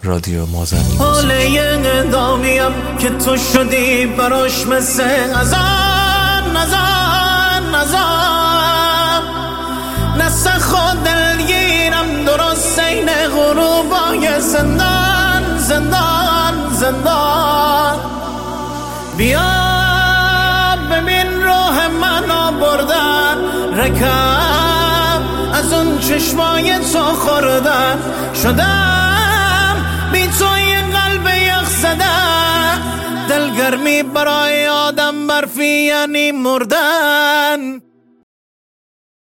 رادیو مازن. حاله دامیم که تو شدی براش مثل ازان نسخ خود دلگیرم درست سین غروبای زندان بیا ببین روح منو بردن رکم از اون چشمای تو خوردن شدم بی تو یه قلب یخ زدن دلگرمی برای آدم برفی یعنی مردن.